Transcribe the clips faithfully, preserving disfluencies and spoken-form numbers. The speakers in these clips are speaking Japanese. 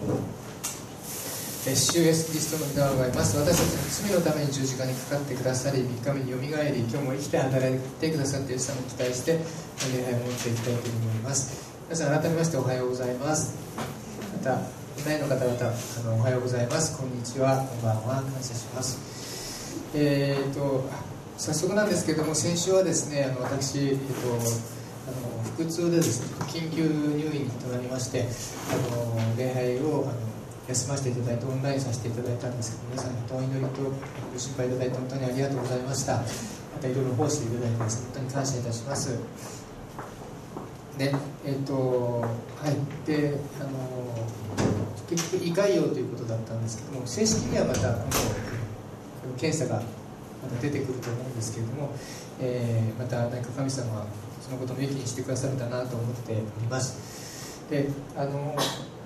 主イエスキリストの皆を拝みます。私たちの罪のために十字架にかかってくださり、みっかめによみがえり、今日も生きて働いてくださっている様を期待して礼拝を持っていきたいと思います。皆さん改めましておはようございます。またオンラインの方々、あのおはようございます、こんにちは、こんばんは、感謝します。えーと早速なんですけれども、先週はですね、あの私、えーとあの腹痛でですね、緊急入院となりまして、あの礼拝をあの休ませていただいて、オンラインさせていただいたんですけど、皆さんにお祈りとご心配いただいて本当にありがとうございました。またいろいろ奉仕ていただいてです、ね、本当に感謝いたします。で、えっ、ー、とはいであの結局胃潰瘍ということだったんですけども、正式にはまた今度検査がまた出てくると思うんですけれども、えー、また何か神様はそのことを明記にしてくださるんだなと思っております。で、あの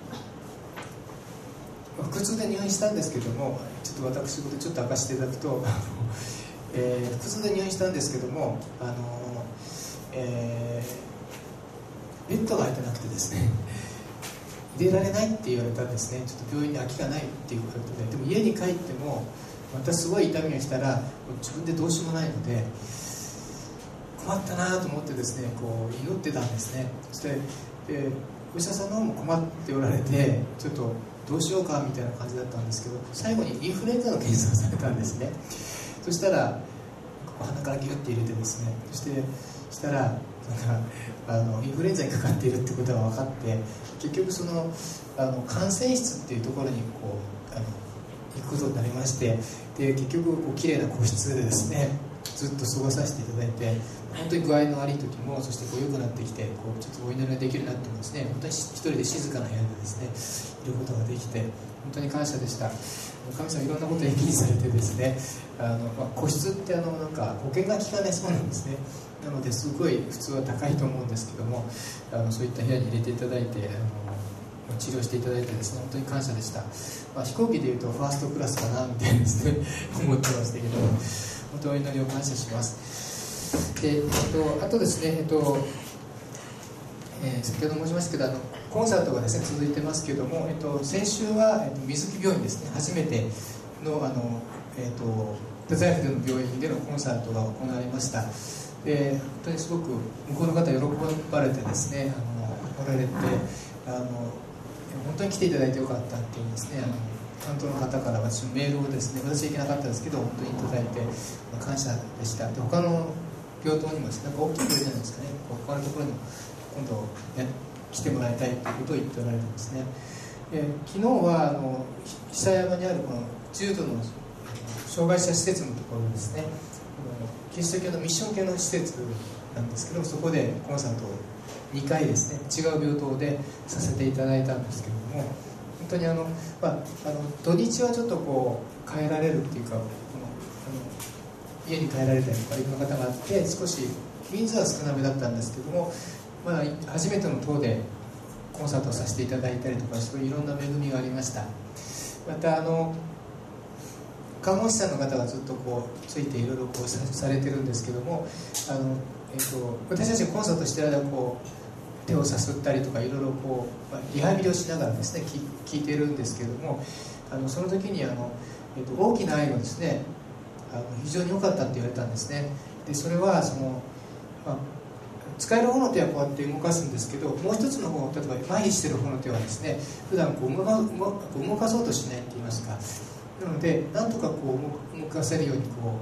腹痛で入院したんですけども、ちょっと私事ちょっと明かしていただくと、えー、腹痛で入院したんですけども、あの、えー、ベッドが空いてなくてですね、入れられないって言われたんですね。ちょっと病院に空きがないっていうことで、でも家に帰ってもまたすごい痛みがしたら自分でどうしようもないので、困ったなと思ってですね、こう祈ってたんですね。そしてでお医者さんの方も困っておられて、ちょっとどうしようかみたいな感じだったんですけど、最後にインフルエンザの検査をされたんですね。そしたら鼻からギュッて入れてですね、そしてそしたらなんかあのインフルエンザにかかっているってことが分かって、結局そのあの感染室っていうところにこうあの行くことになりまして、で結局こう綺麗な個室でですねずっと過ごさせていただいて、本当に具合の悪い時も、そしてこう良くなってきて、こうちょっとお祈りができるようになってもですね、本当に一人で静かな部屋でですねいることができて、本当に感謝でした。神様いろんなことを延期にされてですね、あの、まあ、個室ってあのなんか保険が効かないそうなんですね。なのですごい普通は高いと思うんですけども、あのそういった部屋に入れていただいて、あの治療していただいてですね、本当に感謝でした。まあ、飛行機でいうとファーストクラスかなみたいにですね思ってましたけど、本当にお祈りを感謝します。で、えっと、あとですね、えっとえー、先ほど申しましたけど、あのコンサートがですね続いてますけども、えっと、先週は、えっと、水木病院ですね、初めてのあの、えっと、太宰府での病院でのコンサートが行われました。で、本当にすごく向こうの方喜ばれてですね、あのおられて、あの本当に来ていただいてよかったっていうんですね、あの担当の方から私のメールをですね、私は行けなかったんですけど本当にいただいて感謝でした。で、他の病棟にもですね、なんか大きい病院じゃないですかね、他のところにも今度、ね、来てもらいたいということを言っておられてですね、え昨日はあの久山にあるこの重度の障害者施設のところですね、キリスト教のミッション系の施設なんですけども、そこでコンサートをにかいですね、違う病棟でさせていただいたんですけれども、本当にあの、まあ、あの土日はちょっとこう帰られるっていうか、このあの家に帰られたりとかいろんな方があって、少し人数は少なめだったんですけども、まあ、初めての塔でコンサートをさせていただいたりとか、そういういろんな恵みがありました。またあの看護師さんの方がずっとこうついていろいろこう さ, されてるんですけども、あの、えっと、私たちがコンサートしてる間こう手をさすったりとかいろいろこう、まあ、リハビリをしながらですね聞いているんですけども、あのその時にあの、えっと、大きな愛がですね、あの非常に良かったって言われたんですね。でそれはその、まあ、使える方の手はこうやって動かすんですけど、もう一つの方、例えば麻痺してる方の手はですね、普段こう動か動かそうとしないって言いますか、なのでなんとかこう動かせるようにこうこうあのこ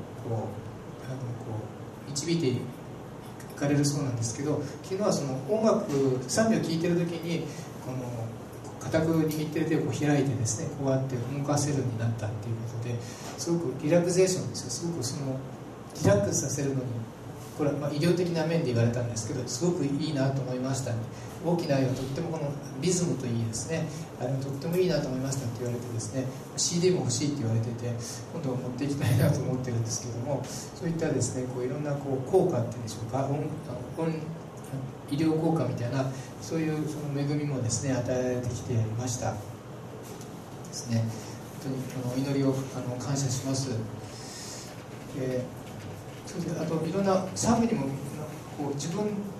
う導いていかれるそうなんですけど、昨日はその音楽賛美を聴いてる時にこの固く握ってる手をこう開いてですね、こうやって動かせるようになったっていうことで、すごくリラクゼーションですよ。すごくそのリラックスさせるのに、これはまあ医療的な面で言われたんですけど、すごくいいなと思いました。大きな愛はとってもこのリズムといいですね、あれとってもいいなと思いましたって言われてですね、 シーディー も欲しいって言われてて、今度持っていきたいなと思ってるんですけども、そういったですねこういろんなこう効果っていうんでしょうか、音音医療効果みたいな、そういうその恵みもですね与えられてきていましたですね。本当にあの祈りをあの感謝します。えー、それであといろんな賛美にもこう自分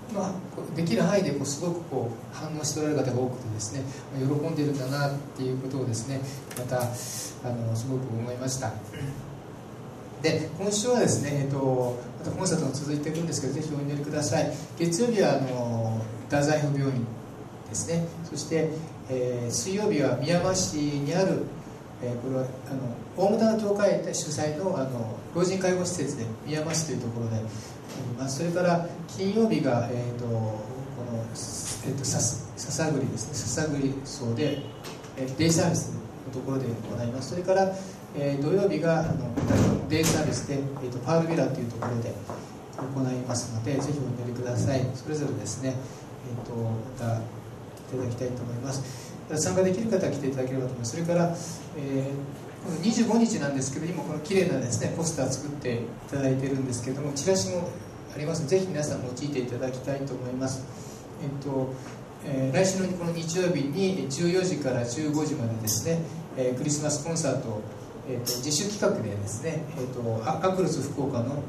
まあ、できる範囲でこうすごくこう反応しておられる方が多くてですね、喜んでいるんだなっていうことをですね、またあのすごく思いました。で今週はですね、えっと、またコンサートが続いていくんですけど、ぜひお祈りください。月曜日はあの太宰府病院ですね、そして、えー、水曜日は宮間市にある、えー、これはあの大牟田の教会主催 の, あの老人介護施設で宮間市というところであります。それから金曜日が、えー、とこの、えー、とささぐりですね、ささぐり荘で、えー、デイサービスのところで行います。それからえー、土曜日があのデイサービスで、えー、とパールビラというところで行いますので、ぜひお祈りください。それぞれですね、えー、とまたいただきたいと思います。参加できる方は来ていただければと思います。それから、えー、このにじゅうごにちなんですけど、今この綺麗なですねポスター作っていただいているんですけれども、チラシもありますので、ぜひ皆さん用いていただきたいと思います。えーとえー、来週のこの日曜日にじゅうよじからじゅうごじまでですね、えー、クリスマスコンサートをえー、と自主企画でですね、えー、とアクルス福岡の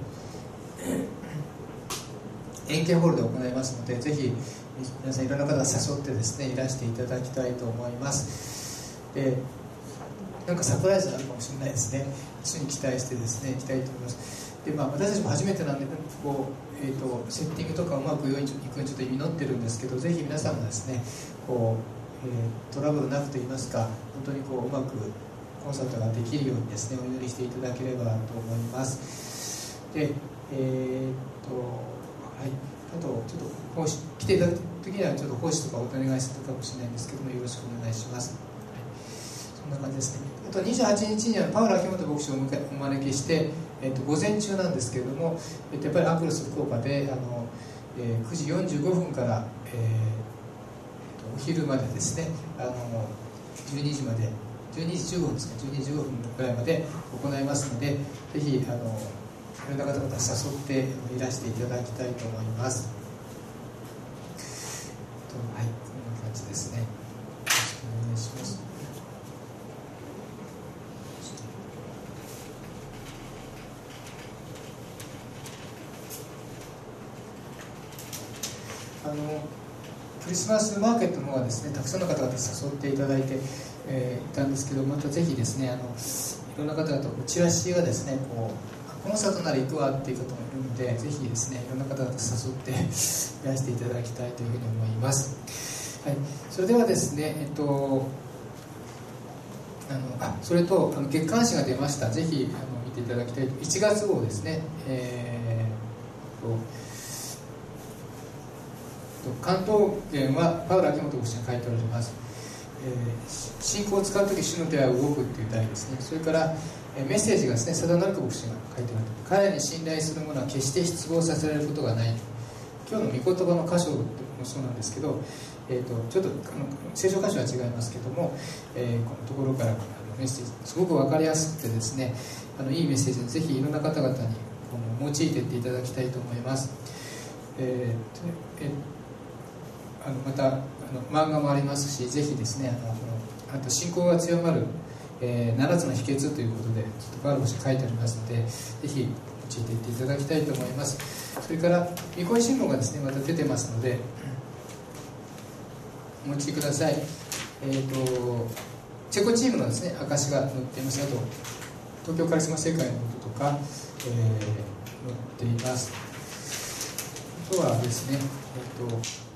円形ホールで行いますので、ぜひ皆さんいろんな方が誘ってですねいらしていただきたいと思います。でなんかサプライズがあるかもしれないですね。一緒に期待してですね行きたいと思います。で、まあ、私たちも初めてなんでこう、えー、とセッティングとかうまくいくようにちょっと祈ってるんですけど、ぜひ皆さんもですねこう、えー、トラブルなくと言いますか、本当にこううまくコンサートができるようにですねお祈りしていただければと思います。で、えー、っとはいあとちょっと奉仕来ていただく時にはちょっと奉仕とかお願いするかもしれないんですけども、よろしくお願いします。はい、そんな感じですね。あとにじゅうはちにちにはパウロ秋元牧師をお招きして、えー、っと午前中なんですけれども、えー、っとやっぱりアクロス福岡であの、えー、くじよんじゅうごふんから、えー、お昼までですね、あのじゅうにじまでじゅうにじじゅうごふんですか、じゅうにじじゅうごふんぐらいまで行いますので、ぜひあのいろんな方々誘っていらしていただきたいと思います。はい、こんな感じですね。よろしくお願いします。あのクリスマスマーケットの方はですね、たくさんの方々誘っていただいて、えー、いたんですけど、またぜひですね、あのいろんな方々チラシがですねこうコンサートなら行くわっていう方もいるので、ぜひですねいろんな方々誘っていらしていただきたいというふうに思います。はい、それではですね、えっとあのあそれとあの月刊誌が出ました。ぜひあの見ていただきたい。いちがつ号ですね。えー、と関東圏はパウロ秋元牧師が書いております。えー、信仰を使うとき主の手は動くという題ですね。それから、えー、メッセージがですね、佐田成子牧師が書いてある。彼に信頼する者は決して失望させられることがない。今日の御言葉の箇所もそうなんですけど、えー、とちょっとあの聖書箇所は違いますけども、えー、このところからあのメッセージすごく分かりやすくてですね、あのいいメッセージでぜひいろんな方々にこの用いていっていただきたいと思います。えーえーあのまたあの漫画もありますし、ぜひですね、あのあと信仰が強まる、えー、ななつの秘訣ということでちょっとパウロ牧師書いてありますので、ぜひ用いていっていただきたいと思います。それから御声新聞がですねまた出てますのでお持ちください。えーとチェコチームのですね証が載っています。あと東京カリスマ世界のこととか、えー、載っています。あとはですね、えーと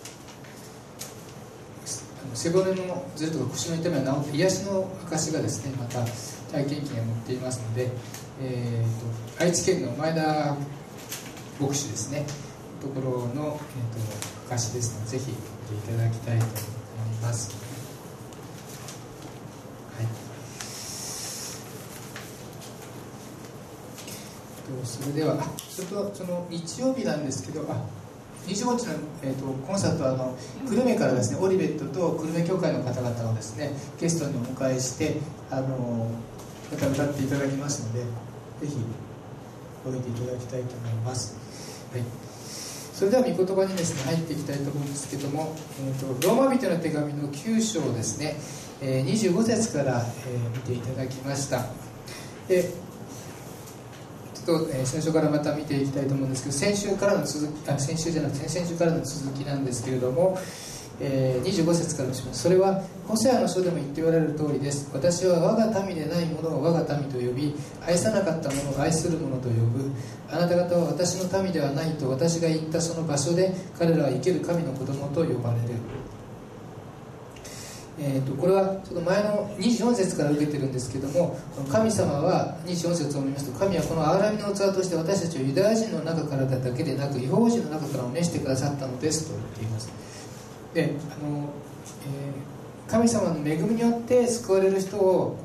背骨のずれとか腰の痛みが治って癒しの証がですねまた体験記が載っていますので、えー、と愛知県の前田牧師ですねところの、えー、と証ですので、ぜひ見ていただきたいと思います。はい、それではちょっとその日曜日なんですけど、あにじゅうごにちの、えー、とコンサートはあの久留米からですねオリベットと久留米教会の方々をですねゲストにお迎えしてあのまた歌っていただきますので、ぜひ覚えていただきたいと思います。はい、それでは御言葉にですね入っていきたいと思うんですけども、えー、とローマ人の手紙のきゅう章ですね、えー、にじゅうご節から、えー、見ていただきました。でっと、えー、最初からまた見ていきたいと思うんですけど、先週からの続き、あ、先週じゃなくて先々週からの続きなんですけれども、えー、にじゅうご節からします。それはホセアの書でも言っておられる通りです。私は我が民でないものを我が民と呼び、愛さなかったものを愛するものと呼ぶ。あなた方は私の民ではないと私が言ったその場所で彼らは生ける神の子供と呼ばれる。えー、とこれはちょっと前のにじゅうよん節から受けてるんですけども、神様はにじゅうよん節を見ますと、神はこの憐れみの器として私たちをユダヤ人の中からだけでなく異邦人の中からも召してくださったのですと言っています。で、あの、えー、神様の恵みによって救われる人をこの、こ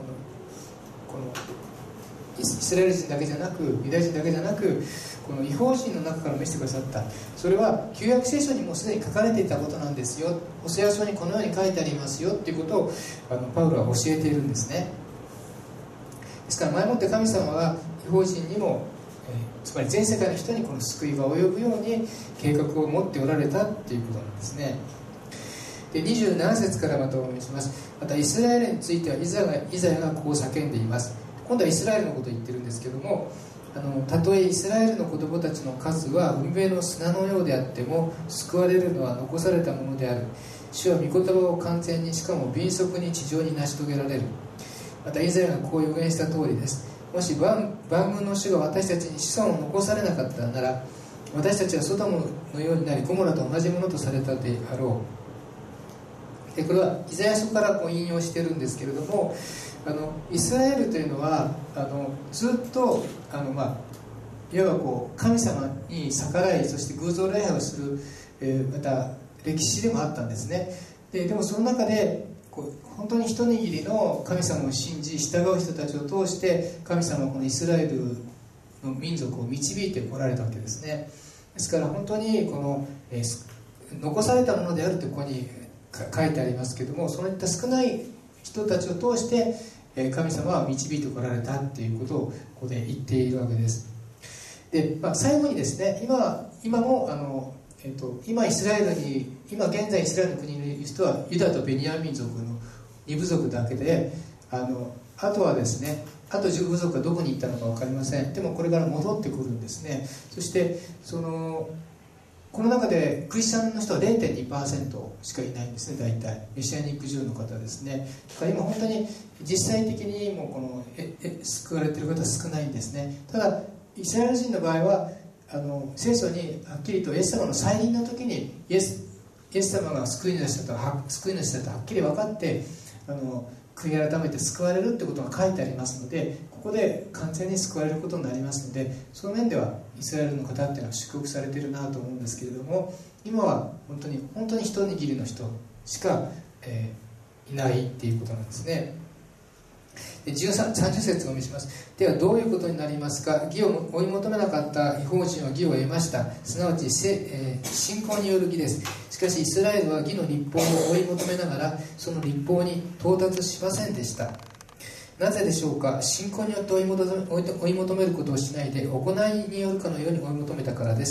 のイスラエル人だけじゃなくユダヤ人だけじゃなくこの異邦人の中から召してくださった。それは旧約聖書にもすでに書かれていたことなんですよ。ホセア書にこのように書いてありますよっていうことをあのパウロは教えているんですね。ですから前もって神様は異邦人にも、えー、つまり全世界の人にこの救いが及ぶように計画を持っておられたっていうことなんですね。でにじゅうなな節からまたお読みします。またイスラエルについてはイザヤが、イザヤがこう叫んでいます。今度はイスラエルのことを言ってるんですけども、あのたとえイスラエルの子供たちの数は海辺の砂のようであっても救われるのは残されたものである。主は御言葉を完全にしかも敏速に地上に成し遂げられる。またイザヤがこう予言した通りです。もし万軍の主が私たちに子孫を残されなかったなら、私たちはソドムのようになりゴモラと同じものとされたであろう。でこれはイザヤ書からこう引用してるんですけれども、あのイスラエルというのはあのずっとあの、まあ、いわばこう神様に逆らい、そして偶像礼拝をする、えー、また歴史でもあったんですね。で、でもその中でこう本当に一握りの神様を信じ従う人たちを通して神様はこのイスラエルの民族を導いてこられたわけですね。ですから本当にこの、えー、残されたものであるとここに書いてありますけども、そういった少ない人たちを通して神様は導いてこられたっていうことをここで言っているわけです。で、まあ、最後にですね、今今もあの、えー、と今イスラエルに今現在イスラエルの国にいる人はユダとベニヤミン族のに部族だけで、あのあとはですね、あとじゅう部族がどこに行ったのか分かりません。でもこれから戻ってくるんですね。そしてそのこの中でクリスチャンの人は ゼロテンにパーセント しかいないんですね。大体メシアニックジューの方ですね。だから今本当に実際的にもうこのええ救われている方は少ないんですね。ただイスラエル人の場合はあの聖書にはっきりとイエス様の再臨の時にイエス、イエス様が救い主だとは救い主だとはっきり分かってあの悔い改めて救われるってことが書いてありますので、ここで完全に救われることになりますので、その面ではイスラエルの方っていうのは祝福されているなと思うんですけれども、今は本当に本当に一握りの人しか、えー、いないっていうことなんですね。でじゅうさん、さんじゅう節をお見せします。ではどういうことになりますか。義を追い求めなかった異邦人は義を得ました。すなわち、えー、信仰による義です。しかしイスラエルは義の立法を追い求めながらその立法に到達しませんでした。なぜでしょうか。信仰によって追い求め、追い求めることをしないで行いによるかのように追い求めたからです。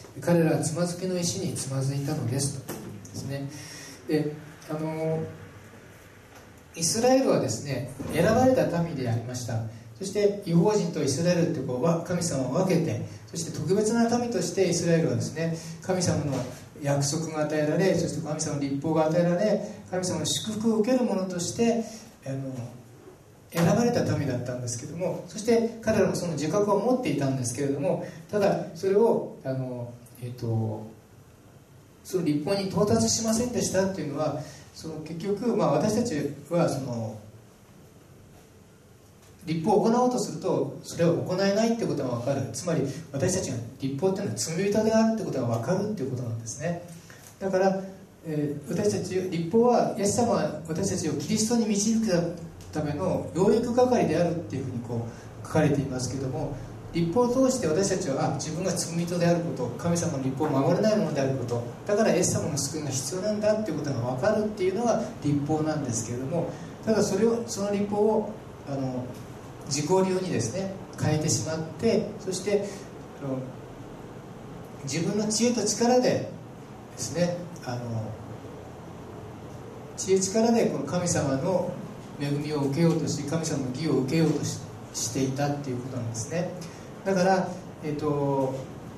彼らはつまずきの石につまずいたのですとですね。で、あのイスラエルはですね、選ばれた民でありました。そして異邦人とイスラエルってこう神様を分けて、そして特別な民としてイスラエルはですね、神様の約束が与えられ、そして神様の立法が与えられ、神様の祝福を受ける者としてあの選ばれた民だったんですけども、そして彼らもその自覚を持っていたんですけれども、ただそれをあの、えっと、その立法に到達しませんでしたっていうのは、その結局、まあ、私たちはその立法を行おうとするとそれを行えないってことが分かる。つまり私たちが立法っていうのは罪人であるってことが分かるっていうことなんですね。だから、えー、私たち立法はイエス様は私たちをキリストに導くための養育係であるっていうふうにこう書かれていますけども、立法を通して私たちは自分が罪人であること、神様の立法を守れないものであること、だからイエス様の救いが必要なんだっていうことが分かるっていうのが立法なんですけれども、ただそれをその立法をあの自己流にですね変えてしまって、そしてあの自分の知恵と力でですね、あの知恵力でこの神様の恵みを受けようとし、神様の義を受けようとし、していたっていうことなんですね。 だから、えー、と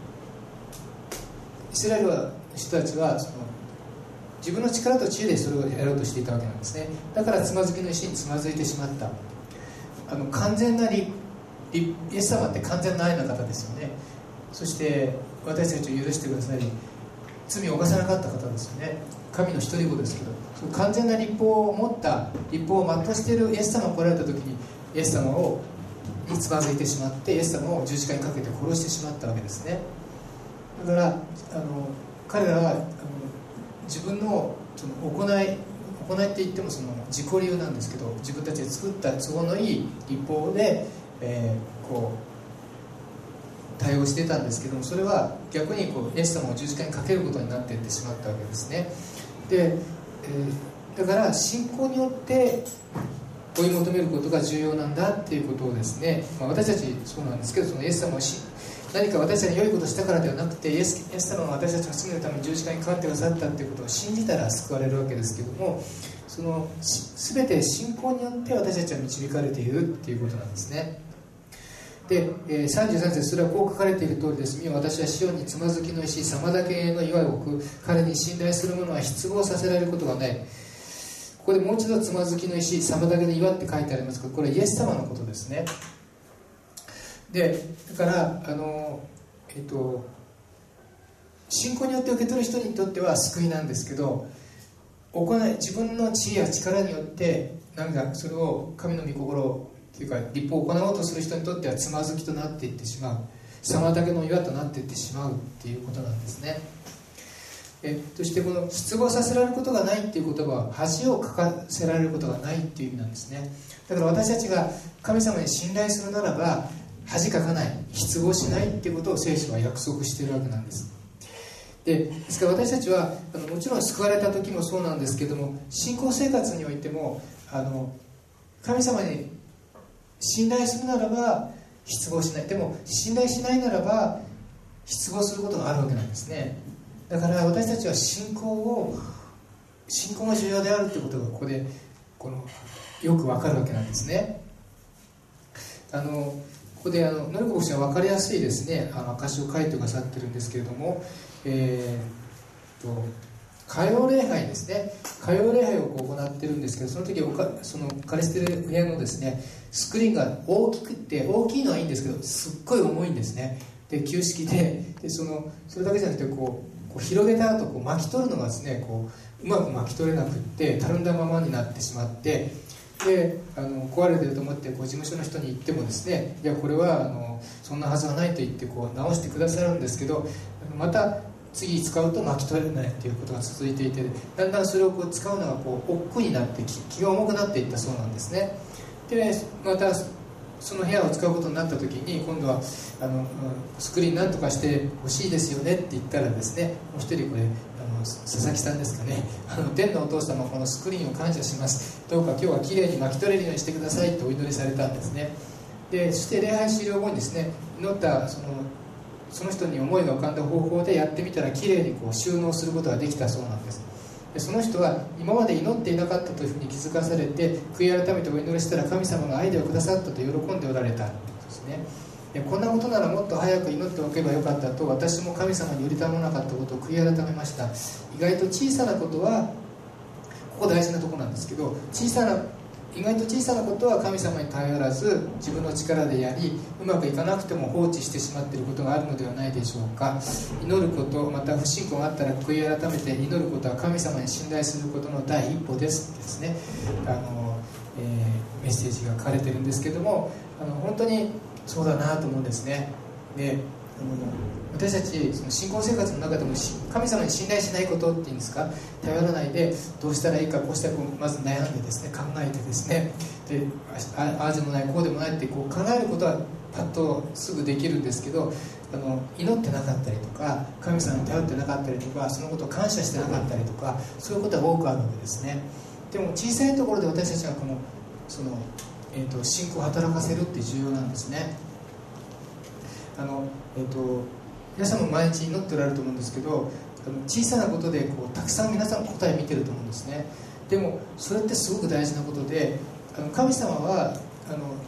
イスラエルの人たちはその自分の力と知恵でそれをやろうとしていたわけなんですね。だからつまずきの石につまずいてしまった。あの完全なリイエス様って完全な愛の方ですよね。そして私たちを許してくださり、罪を犯さなかった方ですよね。神の一人子ですけど、その完全な立法を持った立法を全うしているイエス様が来られた時に、イエス様をにつまずいてしまって、イエス様を十字架にかけて殺してしまったわけですね。だからあの彼らはあの自分のその行い行いって言ってもその自己流なんですけど、自分たちで作った都合のいい立法で、えー、こう対応していたんですけども、それは逆にこうイエス様を十字架にかけることになっていってしまったわけですね。で、えー、だから信仰によって追い求めることが重要なんだっていうことをですね、まあ、私たちそうなんですけど、そのイエス様をし何か私たちに良いことをしたからではなくて、イエス、イエス様が私たちの罪のために十字架にかかってくださったということを信じたら救われるわけですけども、その全て信仰によって私たちは導かれているっていうことなんですね。で、えー、さんじゅうさん節、それはこう書かれている通りです。見よ、私はシオンにつまずきの石、妨げの岩を置く。彼に信頼する者は失望させられることがない。ここでもう一度つまずきの石、妨げの岩って書いてありますが、これはイエス様のことですね。で、だからあの、えっと、信仰によって受け取る人にとっては救いなんですけど、行い自分の知恵や力によって何かそれを神の御心というか立法を行おうとする人にとってはつまずきとなっていってしまう、妨げの岩となっていってしまうっていうことなんですね。えそしてこの失望させられることがないっていう言葉は恥をかかせられることがないっていう意味なんですね。だから私たちが神様に信頼するならば恥かかない、失望しないっていうことを聖書は約束しているわけなんです。で、ですから私たちはあのもちろん救われた時もそうなんですけども、信仰生活においてもあの神様に信頼するならば失望しない、でも信頼しないならば失望することがあるわけなんですね。だから私たちは信仰を信仰が重要であるということがここでこのよくわかるわけなんですね。あのここであのノリコ牧師は分かりやすいですね、あの証を書いてくださってるんですけれども、えー、と火曜礼拝ですね、火曜礼拝をこう行ってるんですけど、その時おかその借り捨てる部屋のですねスクリーンが大きくて、大きいのはいいんですけどすっごい重いんですね。で旧式で、でそのそれだけじゃなくてこう、こう広げた後こう巻き取るのがですねこううまく巻き取れなくってたるんだままになってしまって、であの壊れてると思ってこう事務所の人に言ってもですね、いやこれはあのそんなはずはないと言ってこう直してくださるんですけど、また次使うと巻き取れないということが続いていて、だんだんそれをこう使うのがこう億劫になって気が重くなっていったそうなんですね。でまたその部屋を使うことになった時に今度はあのスクリーンなんとかしてほしいですよねって言ったらですね、もう一人これ佐々木さんですかね、あの天のお父様、このスクリーンを感謝します、どうか今日はきれいに巻き取れるようにしてくださいとお祈りされたんですね。でそして礼拝終了後にですね、祈ったそのその人に思いが浮かんだ方法でやってみたらきれいにこう収納することができたそうなんです。でその人は今まで祈っていなかったというふうに気づかされて、悔い改めてお祈りしたら神様がアイデアをくださったと喜んでおられたということですね。でこんなことならもっと早く祈っておけばよかったと、私も神様によりたまなかったことを悔い改めました。意外と小さなことは、ここ大事なところなんですけど、小さな意外と小さなことは神様に頼らず自分の力でやり、うまくいかなくても放置してしまっていることがあるのではないでしょうか。祈ること、また不信仰があったら悔い改めて祈ることは神様に信頼することの第一歩ですですね、あの、えー、メッセージが書かれてるんですけども、あの本当にそうだなと思うんですね。であの私たちその信仰生活の中でも神様に信頼しないことっていうんですか、頼らないでどうしたらいいか、こうしたらこうまず悩んでですね、考えてですね、で あ, ああでもないこうでもないってこう考えることはパッとすぐできるんですけど、あの祈ってなかったりとか神様に頼ってなかったりとか、そのことを感謝してなかったりとか、そういうことは多くあるわけですね。でも小さいところで私たちはこのその、えー、と信仰を働かせるって重要なんですね。あの、えー、と皆さんも毎日祈っておられると思うんですけど、あの小さなことでこうたくさん皆さん答え見てると思うんですね。でもそれってすごく大事なことで、あの神様はあの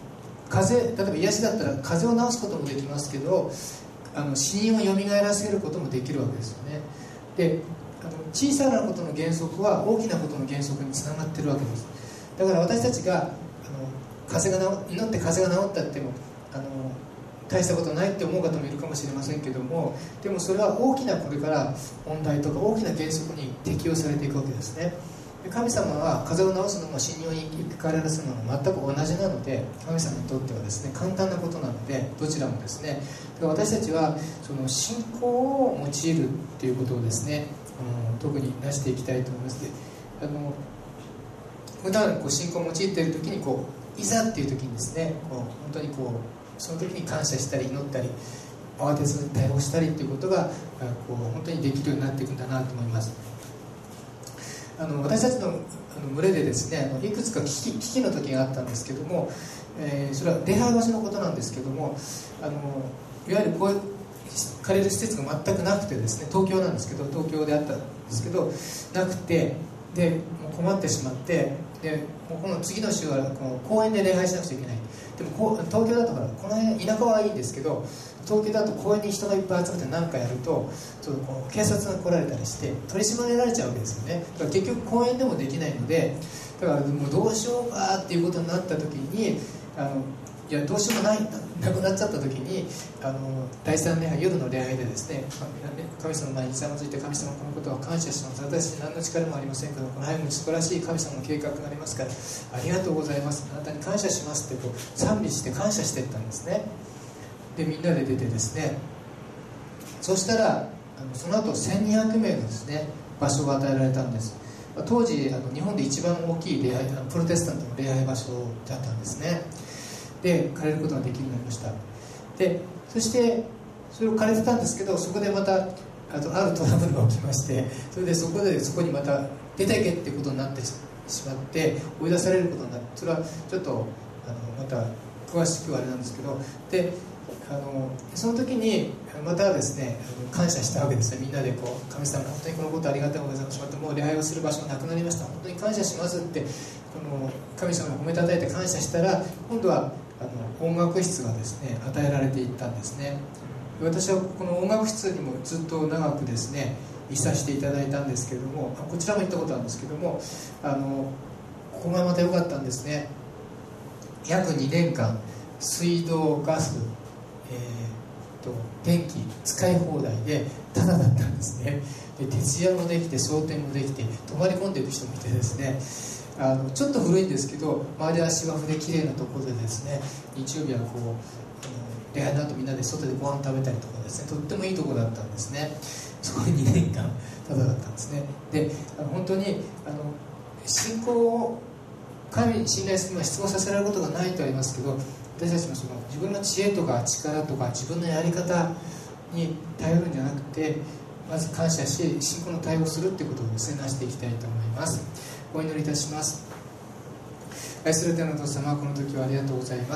風邪、例えば癒しだったら風邪を治すこともできますけど、あの死人をよみがえらせることもできるわけですよね。で、あの小さなことの原則は大きなことの原則につながってるわけです。だから私たちがあの風邪が治祈って風邪が治ったってもあの大したことないって思う方もいるかもしれませんけども、でもそれは大きなこれから問題とか大きな原則に適用されていくわけですね。で神様は風邪を治すのも死人を生き返らせるのも全く同じなので、神様にとってはですね簡単なことなので、どちらもですね、だから私たちはその信仰を用いるっていうことをですね、あの特になしていきたいと思います。で、あの普段こう信仰を用いている時にこういざっていう時にですね、こう本当にこうその時に感謝したり祈ったり慌てずに対応したりということがこう本当にできるようになっていくんだなと思います。あの私たちのあの群れでですね、あのいくつか危機、危機の時があったんですけども、えー、それは礼拝場所のことなんですけども、あのいわゆるこういう借りる施設が全くなくてですね、東京なんですけど、東京であったんですけどなくて、でもう困ってしまって、でもうこの次の週はこの公園で礼拝しなくちゃいけない。でもこう東京だとほらこの辺田舎はいいんですけど、東京だと公園に人がいっぱい集まって何かやるとちょっとこう警察が来られたりして取り締まられちゃうわけですよね。だから結局公園でもできないので、だからもうどうしようかっていうことになった時に、あのいやどうしようもないなくなっちゃった時に、あのだいさん礼拝、夜の礼拝でですね、神様の前にひざまずいて、神様このことは感謝します、私何の力もありませんけどこの背後に素晴らしい神様の計画がありますからありがとうございます、あなたに感謝しますってこう賛美して感謝していったんですね。でみんなで出てですね、そしたらあのその後せんにひゃくめいのですね場所が与えられたんです。当時あの日本で一番大きい礼拝、プロテスタントの礼拝場所だったんですね。で借りることができるようになりました。でそしてそれを借りてたんですけど、そこでまたあとあるトラブルが起きまして、それでそこでそこにまた出ていけっていうことになってしまって追い出されることになって、それはちょっとあのまた詳しくはあれなんですけど、であのその時にまたですね感謝したわけですね。みんなでこう神様本当にこのことありがとうございます、またもう礼拝をする場所がなくなりました、本当に感謝しますってこの神様に褒めたたえて感謝したら、今度はあの音楽室がですね与えられていったんですね。私はこの音楽室にもずっと長くですねいさせていただいたんですけれども、こちらも行ったことあるんですけども、あのここがまた良かったんですね。約にねんかん水道ガス、えー、と電気使い放題でタダだったんですね。で徹夜もできて蒼天もできて泊まり込んでいる人もいてですね、あのちょっと古いんですけど周りは芝生で綺麗なところでですね、日曜日はこうあの礼拝の後みんなで外でご飯食べたりとかですね、とってもいいところだったんですね。そこににねんかんタダだったんですね。であの本当にあの信仰を神に信頼するのは質問させられることがないとありますけど、私たちもその自分の知恵とか力とか自分のやり方に頼るんじゃなくて、まず感謝し信仰の対応するということをですねなしていきたいと思います。お祈りいたします。愛する天のお父様、この時はありがとうございます。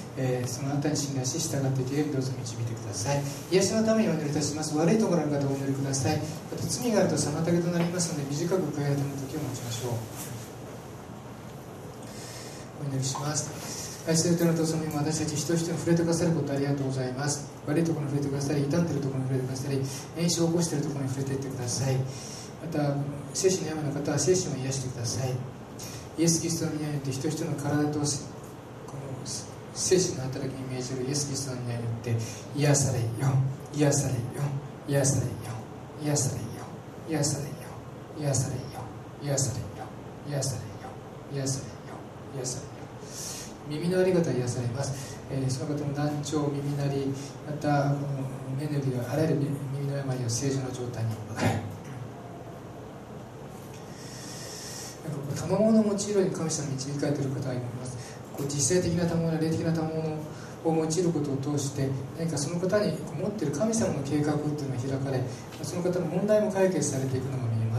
えー、そのあなたに信頼し従っていけるようにどうぞ導いてください。癒しのためにお祈りいたします。悪いところの方をお祈りください。また罪があると妨げとなりますので、短く悔い改めの時を持ちましょう。お祈りします。愛する天のお父様、今私たち一人一人に触れてくださることありがとうございます。悪いところに触れてくださり、傷んでいるところに触れてくださり、炎症を起こしているところに触れていってください。また精神の病の方は精神を癒してください。イエス・キリストの皆によって一人一人の体とこの精神の働きに命じるイエス・キリストの皆によって癒されよ、癒されよ、癒されよ、癒されよ、癒されよ、癒されよ、癒されよ、癒されよ、癒されよ、癒されよ。耳のあり方は癒されます。えー、その方の難聴、耳鳴り、またこの目の病、あらゆる耳の病を正常な状態に戻れ。賜物の用いるように神様に導かれている方がいます。こう実際的な賜物、霊的な賜物を用いることを通して何かその方に持っている神様の計画というのが開かれ、その方の問題も解決されていくのが見えます。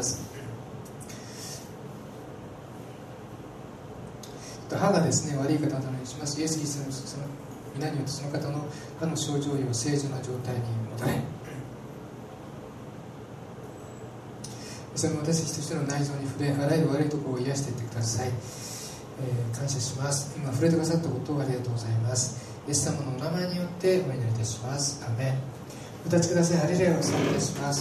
歯がですね悪い方などにします。イエス・キリストのその皆によってその方の歯の症状を正常な状態に戻れ。それも私たちとしての内臓に触れ、あらゆる悪いところを癒していってください。 えー、感謝します。今触れてくださったことをありがとうございます。イエス様のお名前によってお祈りいたします。アーメン。お立ちください。ハレルヤを賛美いたします。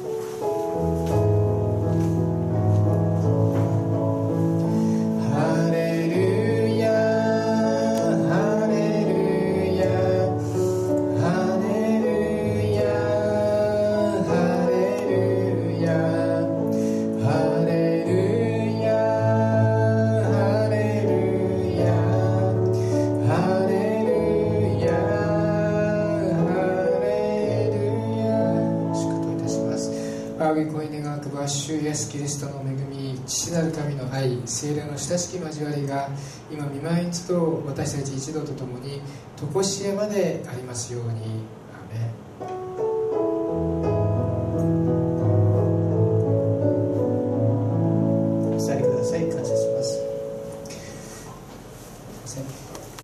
主イエスキリストの恵み、父なる神の愛、聖霊の親しき交わりが今御前に集う私たち一同とともに常しえまでありますように。アーメン。